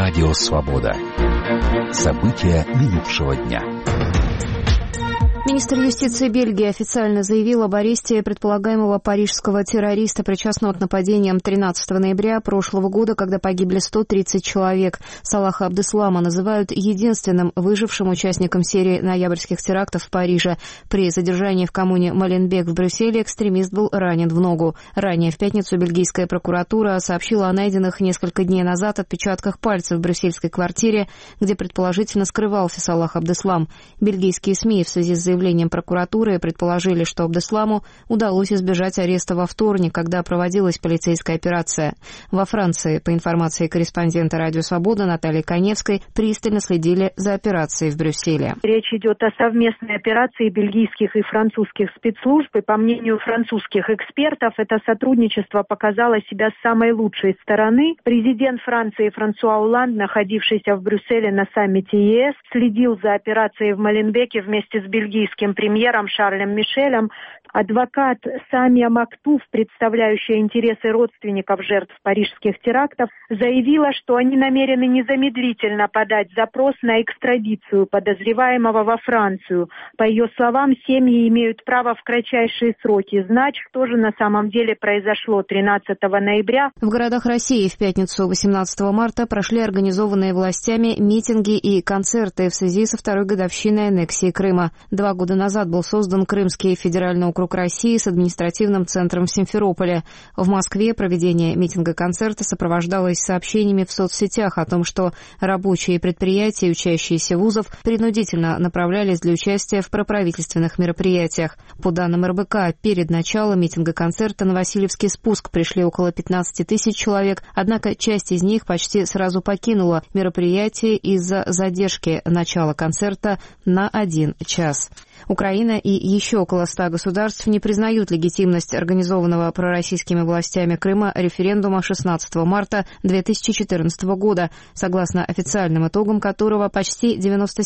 Радио «Свобода». События минувшего дня. Министр юстиции Бельгии официально заявил об аресте предполагаемого парижского террориста, причастного к нападениям 13 ноября прошлого года, когда погибли 130 человек. Салаха Абдеслама называют единственным выжившим участником серии ноябрьских терактов в Париже. При задержании в коммуне Моленбек в Брюсселе экстремист был ранен в ногу. Ранее в пятницу бельгийская прокуратура сообщила о найденных несколько дней назад отпечатках пальцев в брюссельской квартире, где предположительно скрывался Салах Абдеслам. Бельгийские СМИ в связи с заявлением прокуратуры предположили, что Абдесламу удалось избежать ареста во вторник, когда проводилась полицейская операция. Во Франции, по информации корреспондента «Радио Свобода» Натальи Коневской, пристально следили за операцией в Брюсселе. Речь идет о совместной операции бельгийских и французских спецслужб, и, по мнению французских экспертов, это сотрудничество показало себя с самой лучшей стороны. Президент Франции Франсуа Олланд, находившийся в Брюсселе на саммите ЕС, следил за операцией в Моленбеке вместе с бельгийским премьером Шарлем Мишелем. Адвокат Самия Мактуф, представляющая интересы родственников жертв парижских терактов, заявила, что они намерены незамедлительно подать запрос на экстрадицию подозреваемого во Францию. По ее словам, семьи имеют право в кратчайшие сроки знать, что же на самом деле произошло 13 ноября. В городах России в пятницу 18 марта прошли организованные властями митинги и концерты в связи со второй годовщиной аннексии Крыма. 2 года назад был создан Крымский федеральный округ России с административным центром в Симферополе. В Москве проведение митинга-концерта сопровождалось сообщениями в соцсетях о том, что рабочие предприятия и учащиеся вузов принудительно направлялись для участия в проправительственных мероприятиях. По данным РБК, перед началом митинга-концерта на Васильевский спуск пришли около 15 тысяч человек, однако часть из них почти сразу покинула мероприятие из-за задержки начала концерта на 1 час. Украина и еще около 100 государств не признают легитимность организованного пророссийскими властями Крыма референдума 16 марта 2014 года, согласно официальным итогам которого почти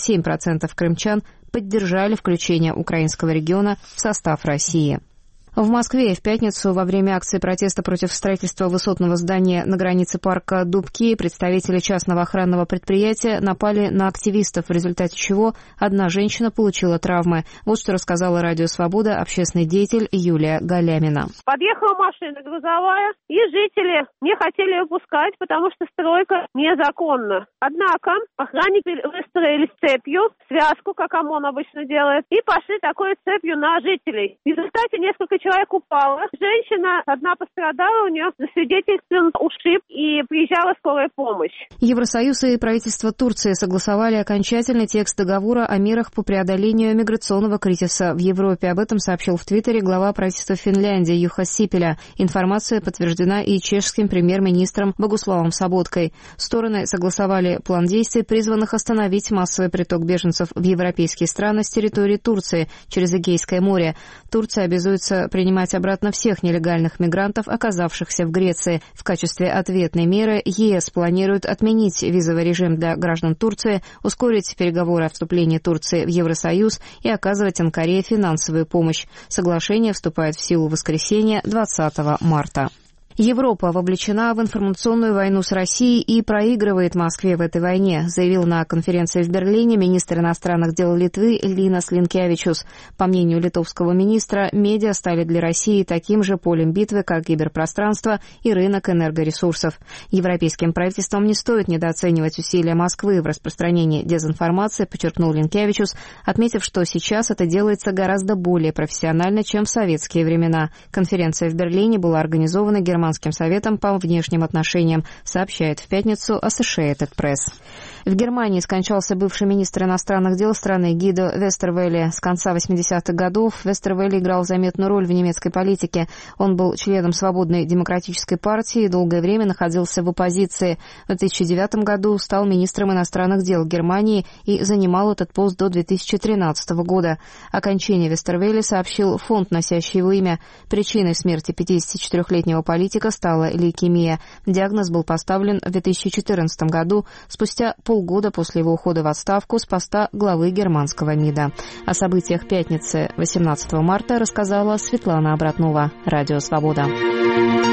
97% крымчан поддержали включение украинского региона в состав России. В Москве в пятницу во время акции протеста против строительства высотного здания на границе парка Дубки представители частного охранного предприятия напали на активистов, в результате чего одна женщина получила травмы. Вот что рассказала Радио Свобода общественный деятель Юлия Галямина. Подъехала машина грузовая, и жители не хотели ее пускать, потому что стройка незаконна. Однако охранники выстроили цепью, связку, как ОМОН обычно делает, и пошли такой цепью на жителей. В результате несколько человек упало. Женщина одна пострадала, у нее засвидетельствован ушиб, и приезжала скорая помощь. Евросоюз и правительство Турции согласовали окончательный текст договора о мерах по преодолению миграционного кризиса в Европе. Об этом сообщил в Твиттере глава правительства Финляндии Юха Сипиля. Информация подтверждена и чешским премьер-министром Богуславом Соботкой. Стороны согласовали план действий, призванных остановить массовый приток беженцев в европейские страны с территории Турции через Эгейское море. Турция обязуется принимать обратно всех нелегальных мигрантов, оказавшихся в Греции. В качестве ответной меры ЕС планирует отменить визовый режим для граждан Турции, ускорить переговоры о вступлении Турции в Евросоюз и оказывать Анкаре финансовую помощь. Соглашение вступает в силу в воскресенье 20 марта. Европа вовлечена в информационную войну с Россией и проигрывает Москве в этой войне, заявил на конференции в Берлине министр иностранных дел Литвы Линас Линкевичус. По мнению литовского министра, медиа стали для России таким же полем битвы, как киберпространство и рынок энергоресурсов. Европейским правительствам не стоит недооценивать усилия Москвы в распространении дезинформации, подчеркнул Линкевичус, отметив, что сейчас это делается гораздо более профессионально, чем в советские времена. Конференция в Берлине была организована Германским советом по внешним отношениям, сообщает в пятницу Associated Press. В Германии скончался бывший министр иностранных дел страны Гидо Вестервелле. С конца 80-х годов Вестервелле играл заметную роль в немецкой политике. Он был членом Свободной демократической партии и долгое время находился в оппозиции. В 2009 году стал министром иностранных дел Германии и занимал этот пост до 2013 года. О кончине Вестервелле сообщил фонд, носящий его имя. Причиной смерти 54-летнего политика стала лейкемия. Диагноз был поставлен в 2014 году, спустя полгода после его ухода в отставку с поста главы германского МИДа. О событиях пятницы 18 марта рассказала Светлана Обратнова. Радио «Свобода».